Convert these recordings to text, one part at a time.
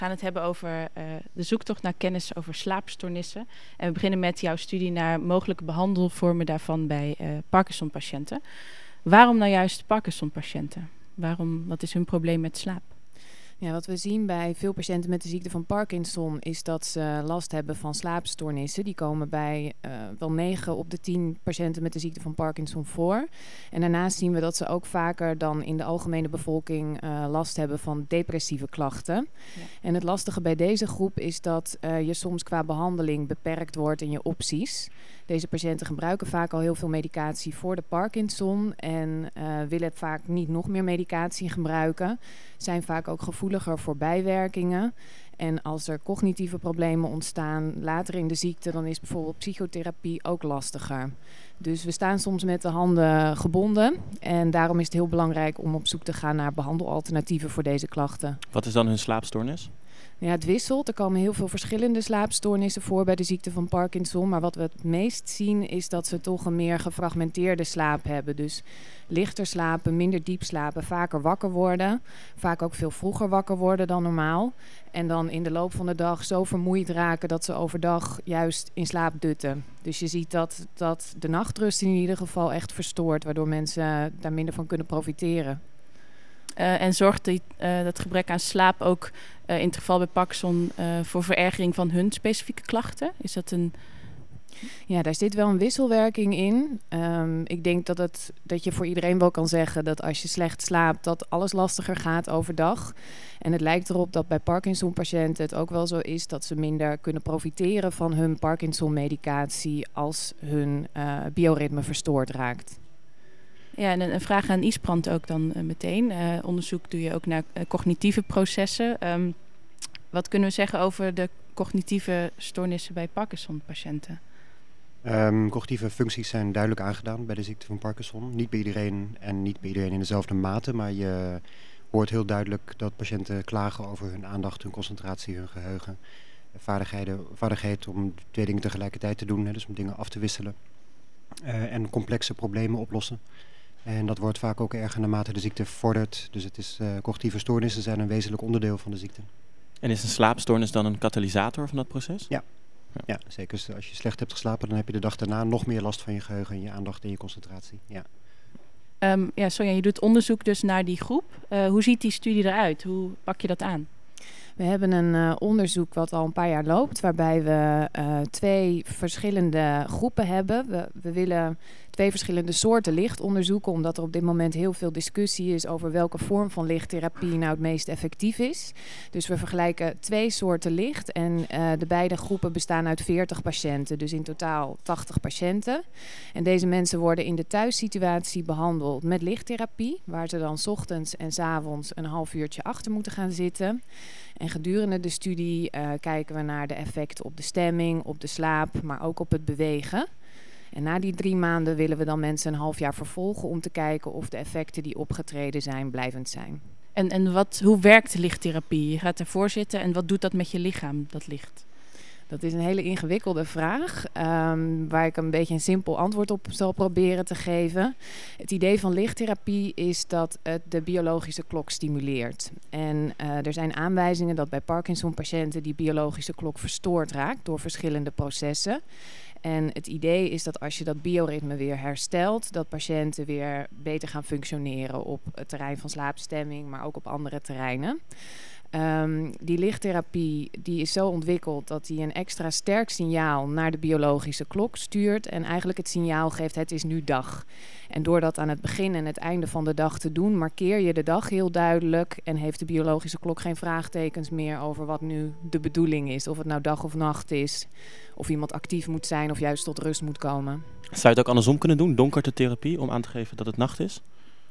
We gaan het hebben over de zoektocht naar kennis over slaapstoornissen. En we beginnen met jouw studie naar mogelijke behandelvormen daarvan bij Parkinson-patiënten. Waarom nou juist Parkinson-patiënten? Wat is hun probleem met slaap? Ja, wat we zien bij veel patiënten met de ziekte van Parkinson is dat ze last hebben van slaapstoornissen. Die komen bij wel 9 op de 10 patiënten met de ziekte van Parkinson voor. En daarnaast zien we dat ze ook vaker dan in de algemene bevolking last hebben van depressieve klachten. Ja. En het lastige bij deze groep is dat je soms qua behandeling beperkt wordt in je opties. Deze patiënten gebruiken vaak al heel veel medicatie voor de Parkinson en willen vaak niet nog meer medicatie gebruiken. Zijn vaak ook gevoeliger voor bijwerkingen. En als er cognitieve problemen ontstaan later in de ziekte, dan is bijvoorbeeld psychotherapie ook lastiger. Dus we staan soms met de handen gebonden en daarom is het heel belangrijk om op zoek te gaan naar behandelalternatieven voor deze klachten. Wat is dan hun slaapstoornis? Ja, het wisselt. Er komen heel veel verschillende slaapstoornissen voor bij de ziekte van Parkinson. Maar wat we het meest zien is dat ze toch een meer gefragmenteerde slaap hebben. Dus lichter slapen, minder diep slapen, vaker wakker worden. Vaak ook veel vroeger wakker worden dan normaal. En dan in de loop van de dag zo vermoeid raken dat ze overdag juist in slaap dutten. Dus je ziet dat de nachtrust in ieder geval echt verstoort, waardoor mensen daar minder van kunnen profiteren. En zorgt dat gebrek aan slaap ook in het geval bij Parkinson voor verergering van hun specifieke klachten? Is dat een... Ja, daar zit wel een wisselwerking in. Ik denk dat je voor iedereen wel kan zeggen dat als je slecht slaapt, dat alles lastiger gaat overdag. En het lijkt erop dat bij Parkinson-patiënten het ook wel zo is dat ze minder kunnen profiteren van hun Parkinson-medicatie als hun bioritme verstoord raakt. Ja, en een vraag aan Isbrand ook dan meteen. Onderzoek doe je ook naar cognitieve processen. Wat kunnen we zeggen over de cognitieve stoornissen bij Parkinson-patiënten? Cognitieve functies zijn duidelijk aangedaan bij de ziekte van Parkinson. Niet bij iedereen en niet bij iedereen in dezelfde mate, maar je hoort heel duidelijk dat patiënten klagen over hun aandacht, hun concentratie, hun geheugen. Vaardigheid om 2 dingen tegelijkertijd te doen, dus om dingen af te wisselen. En complexe problemen oplossen. En dat wordt vaak ook erger naarmate de ziekte vordert. Dus cognitieve stoornissen zijn een wezenlijk onderdeel van de ziekte. En is een slaapstoornis dan een katalysator van dat proces? Ja, zeker. Dus als je slecht hebt geslapen, dan heb je de dag daarna nog meer last van je geheugen en je aandacht en je concentratie. Ja. Sonja, je doet onderzoek dus naar die groep. Hoe ziet die studie eruit? Hoe pak je dat aan? We hebben een onderzoek wat al een paar jaar loopt, waarbij we 2 verschillende groepen hebben. We willen 2 verschillende soorten licht onderzoeken, omdat er op dit moment heel veel discussie is over welke vorm van lichttherapie nou het meest effectief is. Dus we vergelijken 2 soorten licht en de beide groepen bestaan uit 40 patiënten, dus in totaal 80 patiënten. En deze mensen worden in de thuissituatie behandeld met lichttherapie, waar ze dan 's ochtends en 's avonds een half uurtje achter moeten gaan zitten. En gedurende de studie kijken we naar de effecten op de stemming, op de slaap, maar ook op het bewegen. En na die 3 maanden willen we dan mensen een half jaar vervolgen om te kijken of de effecten die opgetreden zijn blijvend zijn. En hoe werkt lichttherapie? Je gaat ervoor zitten en wat doet dat met je lichaam, dat licht? Dat is een hele ingewikkelde vraag, waar ik een beetje een simpel antwoord op zal proberen te geven. Het idee van lichttherapie is dat het de biologische klok stimuleert. En er zijn aanwijzingen dat bij Parkinson-patiënten die biologische klok verstoord raakt door verschillende processen. En het idee is dat als je dat bioritme weer herstelt, dat patiënten weer beter gaan functioneren op het terrein van slaapstemming, maar ook op andere terreinen. Die lichttherapie die is zo ontwikkeld dat die een extra sterk signaal naar de biologische klok stuurt en eigenlijk het signaal geeft: het is nu dag. En door dat aan het begin en het einde van de dag te doen, markeer je de dag heel duidelijk en heeft de biologische klok geen vraagtekens meer over wat nu de bedoeling is. Of het nou dag of nacht is, of iemand actief moet zijn of juist tot rust moet komen. Zou je het ook andersom kunnen doen, donkertetherapie, om aan te geven dat het nacht is?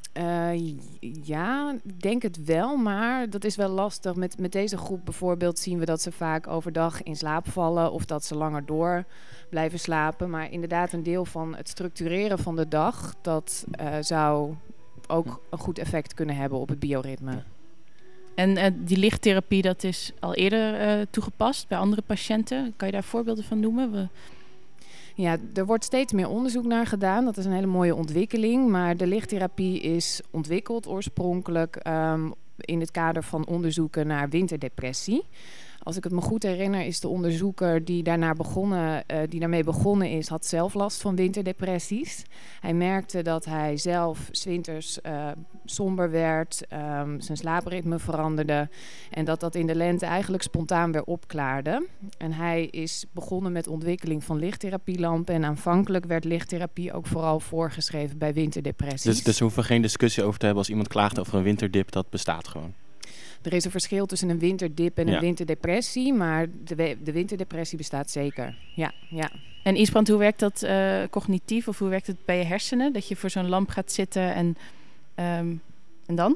Ja, ik denk het wel, maar dat is wel lastig. Met deze groep bijvoorbeeld zien we dat ze vaak overdag in slaap vallen of dat ze langer door blijven slapen. Maar inderdaad een deel van het structureren van de dag, dat zou ook een goed effect kunnen hebben op het bioritme. En die lichttherapie, dat is al eerder toegepast bij andere patiënten. Kan je daar voorbeelden van noemen? Ja, er wordt steeds meer onderzoek naar gedaan. Dat is een hele mooie ontwikkeling. Maar de lichttherapie is ontwikkeld oorspronkelijk in het kader van onderzoeken naar winterdepressie. Als ik het me goed herinner, is de onderzoeker die daarmee begonnen is, had zelf last van winterdepressies. Hij merkte dat hij zelf 's winters somber werd, zijn slaapritme veranderde en dat in de lente eigenlijk spontaan weer opklaarde. En hij is begonnen met ontwikkeling van lichttherapielampen en aanvankelijk werd lichttherapie ook vooral voorgeschreven bij winterdepressies. Dus we hoeven geen discussie over te hebben als iemand klaagt over een winterdip, dat bestaat gewoon. Er is een verschil tussen een winterdip en een winterdepressie, maar de winterdepressie bestaat zeker. Ja. En Isbrand, hoe werkt dat cognitief of hoe werkt het bij je hersenen? Dat je voor zo'n lamp gaat zitten en dan?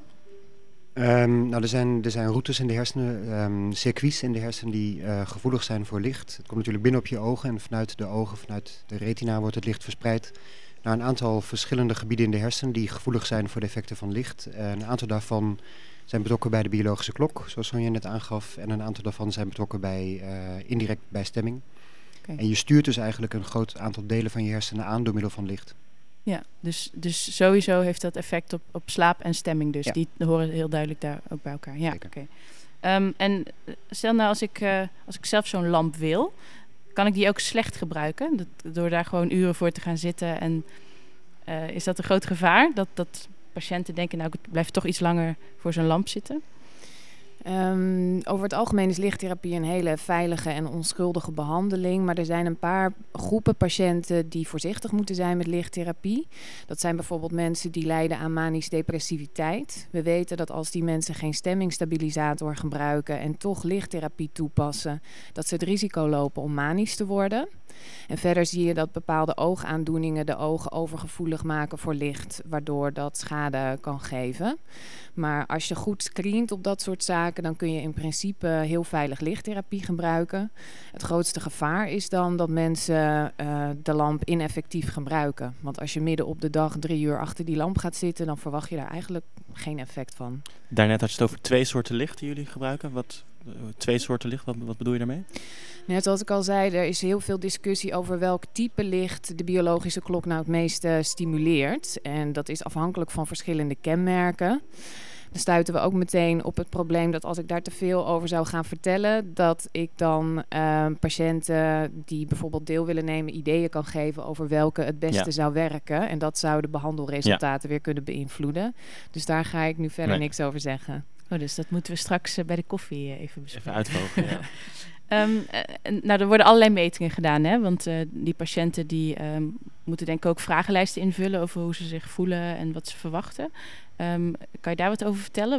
Er zijn routes in de hersenen, circuits in de hersenen die gevoelig zijn voor licht. Het komt natuurlijk binnen op je ogen en vanuit de ogen, vanuit de retina wordt het licht verspreid naar een aantal verschillende gebieden in de hersenen die gevoelig zijn voor de effecten van licht. Een aantal daarvan zijn betrokken bij de biologische klok, zoals Sonja net aangaf. En een aantal daarvan zijn betrokken bij indirect bij stemming. Okay. En je stuurt dus eigenlijk een groot aantal delen van je hersenen aan door middel van licht. Ja, dus sowieso heeft dat effect op slaap en stemming dus. Ja. Die horen heel duidelijk daar ook bij elkaar. Ja, oké. En stel nou als ik zelf zo'n lamp wil, kan ik die ook slecht gebruiken? Door daar gewoon uren voor te gaan zitten. En is dat een groot gevaar? Dat patiënten denken, nou, ik blijf toch iets langer voor zo'n lamp zitten? Over het algemeen is lichttherapie een hele veilige en onschuldige behandeling. Maar er zijn een paar groepen patiënten die voorzichtig moeten zijn met lichttherapie. Dat zijn bijvoorbeeld mensen die lijden aan manisch depressiviteit. We weten dat als die mensen geen stemmingstabilisator gebruiken en toch lichttherapie toepassen, dat ze het risico lopen om manisch te worden. En verder zie je dat bepaalde oogaandoeningen de ogen overgevoelig maken voor licht, waardoor dat schade kan geven. Maar als je goed screent op dat soort zaken, dan kun je in principe heel veilig lichttherapie gebruiken. Het grootste gevaar is dan dat mensen de lamp ineffectief gebruiken. Want als je midden op de dag 3 uur achter die lamp gaat zitten, dan verwacht je daar eigenlijk geen effect van. Daarnet had je het over 2 soorten licht die jullie gebruiken. 2 soorten licht, wat bedoel je daarmee? Net zoals ik al zei, er is heel veel discussie over welk type licht de biologische klok nou het meeste stimuleert. En dat is afhankelijk van verschillende kenmerken. Dan stuiten we ook meteen op het probleem dat als ik daar te veel over zou gaan vertellen, dat ik dan patiënten die bijvoorbeeld deel willen nemen ideeën kan geven over welke het beste zou werken. En dat zou de behandelresultaten weer kunnen beïnvloeden. Dus daar ga ik nu verder niks over zeggen. Oh, dus dat moeten we straks bij de koffie even bespreken. Even uitvogelen, ja. Nou, er worden allerlei metingen gedaan, hè? Want die patiënten die moeten denk ik ook vragenlijsten invullen over hoe ze zich voelen en wat ze verwachten. Kan je daar wat over vertellen?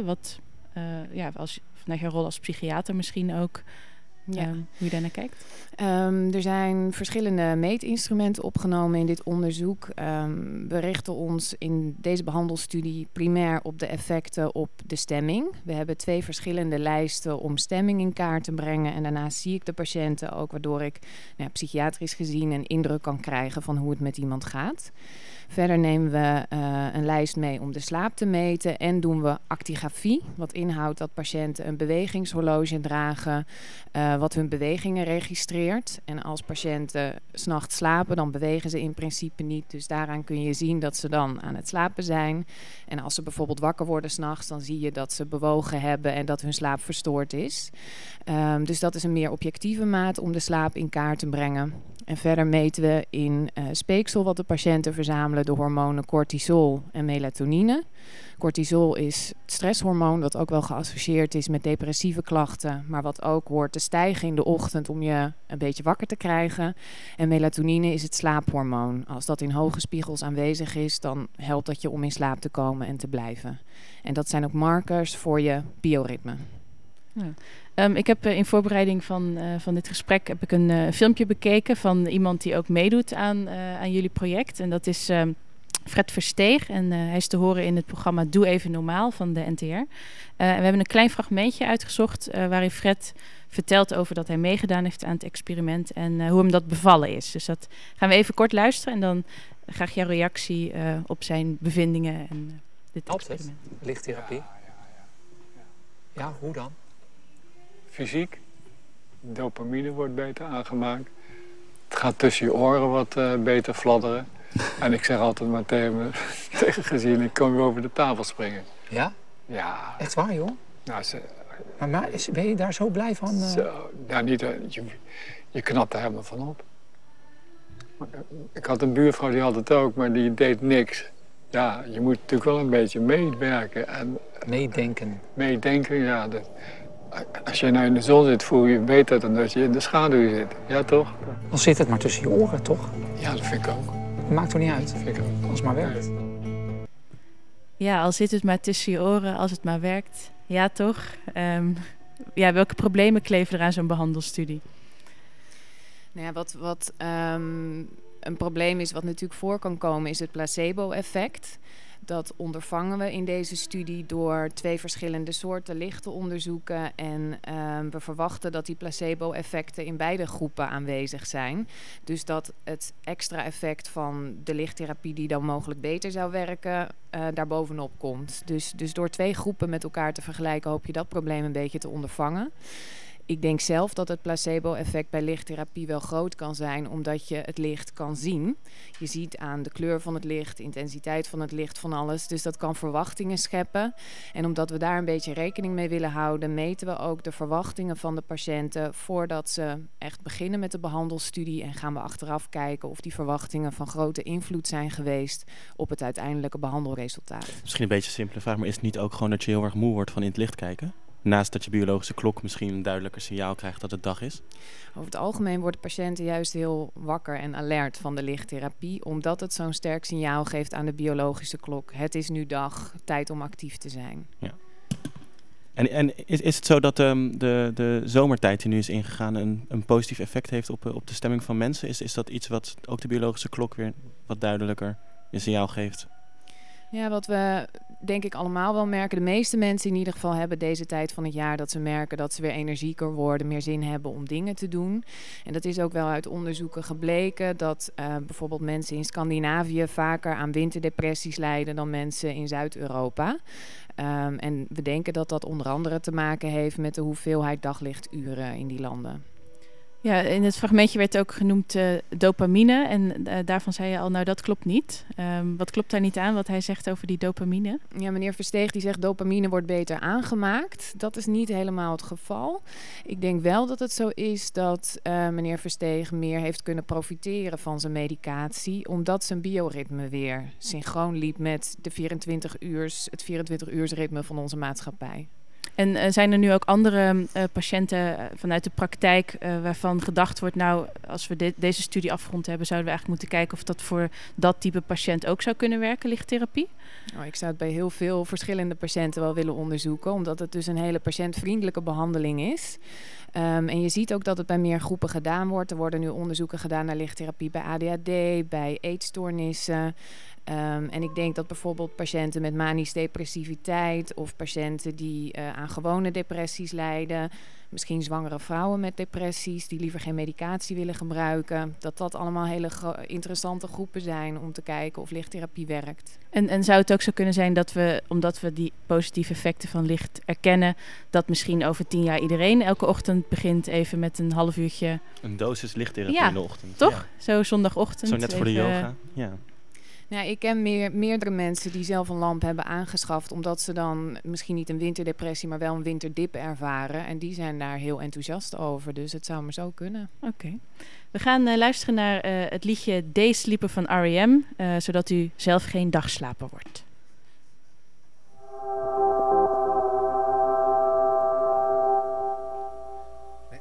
Vanuit je rol als psychiater misschien ook, hoe je daar naar kijkt? Er zijn verschillende meetinstrumenten opgenomen in dit onderzoek. We richten ons in deze behandelstudie primair op de effecten op de stemming. We hebben 2 verschillende lijsten om stemming in kaart te brengen. En daarnaast zie ik de patiënten ook, waardoor ik psychiatrisch gezien een indruk kan krijgen van hoe het met iemand gaat. Verder nemen we een lijst mee om de slaap te meten en doen we actigrafie. Wat inhoudt dat patiënten een bewegingshorloge dragen, wat hun bewegingen registreert. En als patiënten 's nachts slapen, dan bewegen ze in principe niet. Dus daaraan kun je zien dat ze dan aan het slapen zijn. En als ze bijvoorbeeld wakker worden 's nachts, dan zie je dat ze bewogen hebben en dat hun slaap verstoord is. Dus dat is een meer objectieve maat om de slaap in kaart te brengen. En verder meten we in speeksel wat de patiënten verzamelen de hormonen cortisol en melatonine. Cortisol is het stresshormoon dat ook wel geassocieerd is met depressieve klachten, maar wat ook hoort te stijgen in de ochtend om je een beetje wakker te krijgen. En melatonine is het slaaphormoon. Als dat in hoge spiegels aanwezig is, dan helpt dat je om in slaap te komen en te blijven. En dat zijn ook markers voor je bioritme. Ja. Ik heb in voorbereiding van dit gesprek heb ik een filmpje bekeken van iemand die ook meedoet aan jullie project. En dat is Fred Versteeg. En hij is te horen in het programma Doe Even Normaal van de NTR. En we hebben een klein fragmentje uitgezocht waarin Fred vertelt over dat hij meegedaan heeft aan het experiment en hoe hem dat bevallen is. Dus dat gaan we even kort luisteren en dan graag jouw reactie op zijn bevindingen en dit experiment. Lichttherapie? Ja, hoe dan? Fysiek. Dopamine wordt beter aangemaakt. Het gaat tussen je oren wat beter fladderen. En ik zeg altijd maar tegen gezien, ik kan weer over de tafel springen. Ja? Ja. Echt waar, joh? Nou, Maar ben je daar zo blij van? Zo, nou, niet, je knapt er helemaal van op. Ik had een buurvrouw die had het ook, maar die deed niks. Ja, je moet natuurlijk wel een beetje meewerken. En meedenken, ja. Als je nou in de zon zit, voel je beter dan als je in de schaduw zit. Ja, toch? Dan zit het maar tussen je oren, toch? Ja, dat vind ik ook. Het maakt toch niet uit? Dat vind ik ook. Als het maar werkt. Ja, al zit het maar tussen je oren, als het maar werkt. Ja, toch? Welke problemen kleven er aan zo'n behandelstudie? Nou ja, wat een probleem is, wat natuurlijk voor kan komen, is het placebo-effect. Dat ondervangen we in deze studie door 2 verschillende soorten licht te onderzoeken. En we verwachten dat die placebo-effecten in beide groepen aanwezig zijn. Dus dat het extra effect van de lichttherapie die dan mogelijk beter zou werken, daarbovenop komt. Dus door 2 groepen met elkaar te vergelijken hoop je dat probleem een beetje te ondervangen. Ik denk zelf dat het placebo-effect bij lichttherapie wel groot kan zijn, omdat je het licht kan zien. Je ziet aan de kleur van het licht, de intensiteit van het licht, van alles. Dus dat kan verwachtingen scheppen. En omdat we daar een beetje rekening mee willen houden, meten we ook de verwachtingen van de patiënten voordat ze echt beginnen met de behandelstudie. En gaan we achteraf kijken of die verwachtingen van grote invloed zijn geweest op het uiteindelijke behandelresultaat. Misschien een beetje een simpele vraag, maar is het niet ook gewoon dat je heel erg moe wordt van in het licht kijken? Naast dat je biologische klok misschien een duidelijker signaal krijgt dat het dag is? Over het algemeen worden patiënten juist heel wakker en alert van de lichttherapie, omdat het zo'n sterk signaal geeft aan de biologische klok. Het is nu dag, tijd om actief te zijn. Ja. En is het zo dat de zomertijd die nu is ingegaan een positief effect heeft op de stemming van mensen? Is dat iets wat ook de biologische klok weer wat duidelijker een signaal geeft? Ja, wat we denk ik allemaal wel merken, de meeste mensen in ieder geval hebben deze tijd van het jaar dat ze merken dat ze weer energieker worden, meer zin hebben om dingen te doen. En dat is ook wel uit onderzoeken gebleken dat bijvoorbeeld mensen in Scandinavië vaker aan winterdepressies lijden dan mensen in Zuid-Europa. En we denken dat dat onder andere te maken heeft met de hoeveelheid daglichturen in die landen. Ja, in het fragmentje werd ook genoemd dopamine. En daarvan zei je al, nou dat klopt niet. Wat klopt daar niet aan, wat hij zegt over die dopamine? Ja, meneer Versteeg die zegt dopamine wordt beter aangemaakt. Dat is niet helemaal het geval. Ik denk wel dat het zo is dat meneer Versteeg meer heeft kunnen profiteren van zijn medicatie, omdat zijn bioritme weer synchroon liep met het 24-uursritme van onze maatschappij. En zijn er nu ook andere patiënten vanuit de praktijk waarvan gedacht wordt, nou, als we deze studie afgerond hebben, zouden we eigenlijk moeten kijken of dat voor dat type patiënt ook zou kunnen werken, lichttherapie? Ik zou het bij heel veel verschillende patiënten wel willen onderzoeken, omdat het dus een hele patiëntvriendelijke behandeling is. En je ziet ook dat het bij meer groepen gedaan wordt. Er worden nu onderzoeken gedaan naar lichttherapie bij ADHD, bij eetstoornissen. En ik denk dat bijvoorbeeld patiënten met manisch depressiviteit of patiënten die aan gewone depressies lijden, misschien zwangere vrouwen met depressies die liever geen medicatie willen gebruiken, dat allemaal hele interessante groepen zijn om te kijken of lichttherapie werkt. En zou het ook zo kunnen zijn dat we, omdat we die positieve effecten van licht erkennen, dat misschien over 10 jaar iedereen elke ochtend begint even met een half uurtje... Een dosis lichttherapie in de ochtend. Toch? Ja. Zo zondagochtend. Zo net voor de yoga, ja. Nou, ik ken meerdere mensen die zelf een lamp hebben aangeschaft, omdat ze dan misschien niet een winterdepressie, maar wel een winterdip ervaren. En die zijn daar heel enthousiast over, dus het zou maar zo kunnen. Oké. We gaan luisteren naar het liedje Daysleeper van R.E.M., zodat u zelf geen dagslaper wordt.